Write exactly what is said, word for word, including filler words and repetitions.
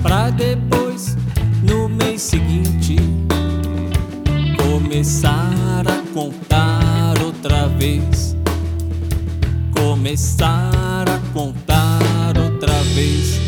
pra depois, no mês seguinte, começar a contar outra vez. Começar a contar outra vez.